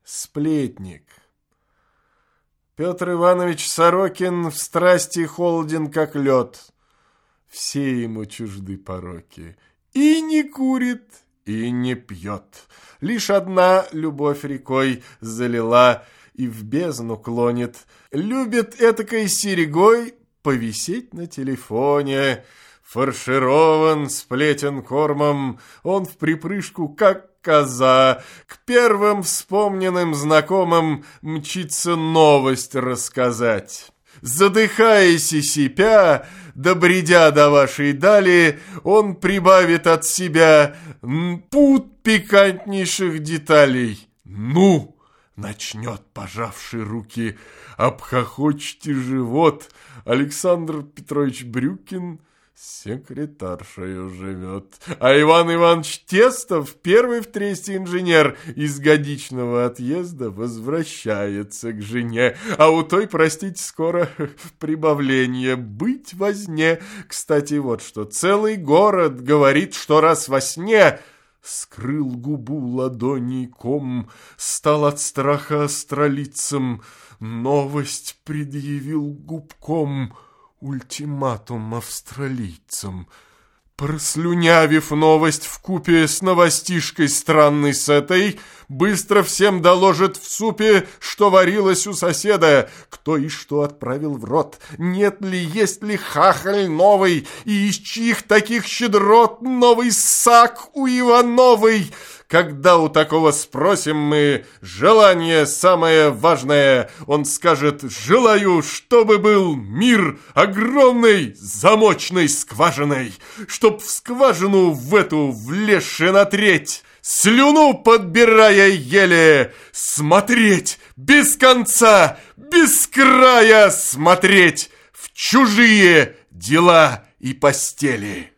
Сплетник. Петр Иванович Сорокин в страсти холоден, как лед. Все ему чужды пороки. И не курит, и не пьет. Лишь одна любовь рекой залила и в бездну клонит. Любит этакой серегой повисеть на телефоне. Фарширован, сплетен кормом, он в припрыжку, как коза. К первым вспомненным знакомым мчится новость рассказать. Задыхаясь и сипя, добредя до вашей дали, он прибавит от себя пуд пикантнейших деталей. Ну, начнет, пожавший руки, обхохочьте живот. Александр Петрович Брюкин с секретаршею живет. А Иван Иванович Тестов, первый в тресте инженер, из годичного отъезда возвращается к жене. А у той, простите, скоро прибавление быть возне. Кстати, вот что, целый город говорит, что раз во сне скрыл губу ладоней ком, стал от страха остролицем, новость предъявил губком, ультиматум австралийцам. Прослюнявив новость вкупе с новостишкой странной с этой, быстро всем доложит в супе, что варилось у соседа, кто и что отправил в рот, нет ли, есть ли хахаль новый, и из чьих таких щедрот новый сак у Ивановой. Когда у такого спросим мы желание самое важное, он скажет: желаю, чтобы был мир огромной замочной скважиной, чтоб в скважину в эту влезши на треть, слюну подбирая еле, смотреть без конца, без края смотреть в чужие дела и постели.